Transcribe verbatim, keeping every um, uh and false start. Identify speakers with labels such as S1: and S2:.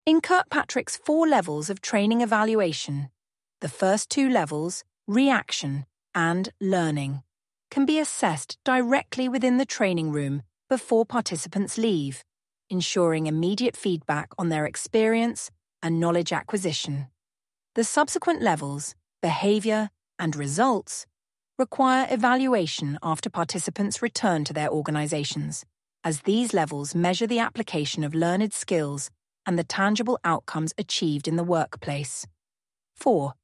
S1: In Kirkpatrick's four levels of training evaluation, the first two levels, reaction and learning, can be assessed directly within the training room before participants leave, ensuring immediate feedback on their experience and knowledge acquisition. The subsequent levels, behaviour and results, require evaluation after participants return to their organisations, as these levels measure the application of learned skills and the tangible outcomes achieved in the workplace. four.